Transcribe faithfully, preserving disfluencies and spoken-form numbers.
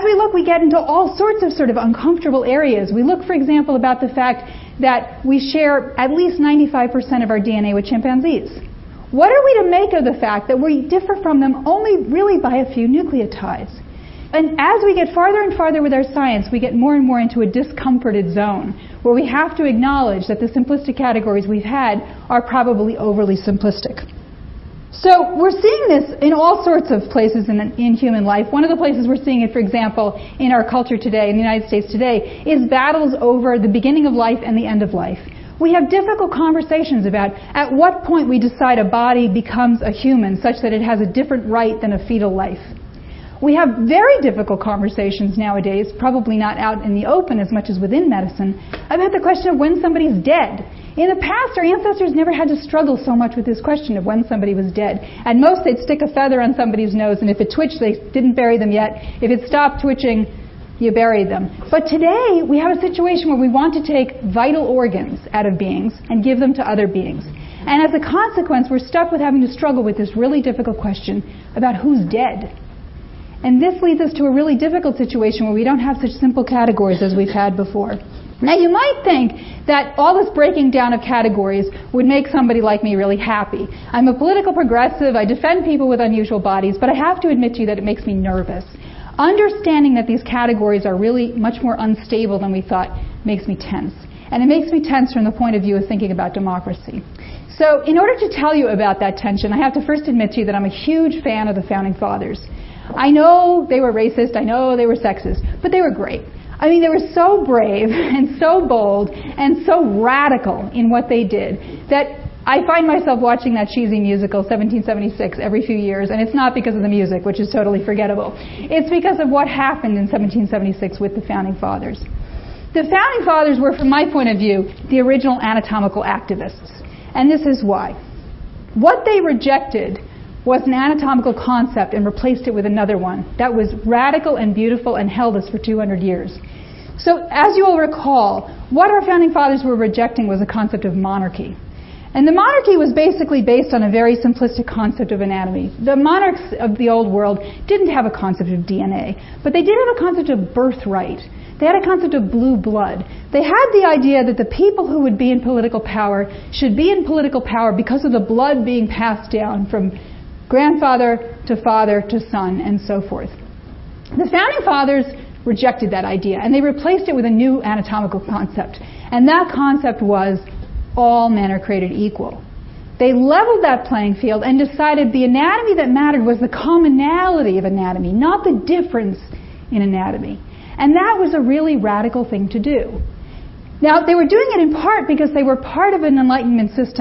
as we look, we get into all sorts of sort of uncomfortable areas. We look, for example, about the fact that we share at least ninety-five percent of our D N A with chimpanzees. What are we to make of the fact that we differ from them only really by a few nucleotides? And as we get farther and farther with our science, we get more and more into a discomforted zone where we have to acknowledge that the simplistic categories we've had are probably overly simplistic. So we're seeing this in all sorts of places in, in human life. One of the places we're seeing it, for example, in our culture today, in the United States today, is battles over the beginning of life and the end of life. We have difficult conversations about at what point we decide a body becomes a human such that it has a different right than a fetal life. We have very difficult conversations nowadays, probably not out in the open as much as within medicine, about the question of when somebody's dead. In the past, our ancestors never had to struggle so much with this question of when somebody was dead. At most, they'd stick a feather on somebody's nose, and if it twitched, they didn't bury them yet. If it stopped twitching, you buried them. But today, we have a situation where we want to take vital organs out of beings and give them to other beings. And as a consequence, we're stuck with having to struggle with this really difficult question about who's dead. And this leads us to a really difficult situation where we don't have such simple categories as we've had before. Now, you might think that all this breaking down of categories would make somebody like me really happy. I'm a political progressive, I defend people with unusual bodies, but I have to admit to you that it makes me nervous. Understanding that these categories are really much more unstable than we thought makes me tense. And it makes me tense from the point of view of thinking about democracy. So, in order to tell you about that tension, I have to first admit to you that I'm a huge fan of the Founding Fathers. I know they were racist, I know they were sexist, but they were great. I mean, they were so brave and so bold and so radical in what they did that I find myself watching that cheesy musical, seventeen seventy-six, every few years, and it's not because of the music, which is totally forgettable. It's because of what happened in seventeen seventy-six with the Founding Fathers. The Founding Fathers were, from my point of view, the original anatomical activists. And this is why. What they rejected was an anatomical concept and replaced it with another one that was radical and beautiful and held us for two hundred years. So, as you will recall, what our Founding Fathers were rejecting was a concept of monarchy. And the monarchy was basically based on a very simplistic concept of anatomy. The monarchs of the old world didn't have a concept of D N A, but they did have a concept of birthright. They had a concept of blue blood. They had the idea that the people who would be in political power should be in political power because of the blood being passed down from grandfather to father to son and so forth. The Founding Fathers rejected that idea and they replaced it with a new anatomical concept. And that concept was all men are created equal. They leveled that playing field and decided the anatomy that mattered was the commonality of anatomy, not the difference in anatomy. And that was a really radical thing to do. Now, they were doing it in part because they were part of an Enlightenment system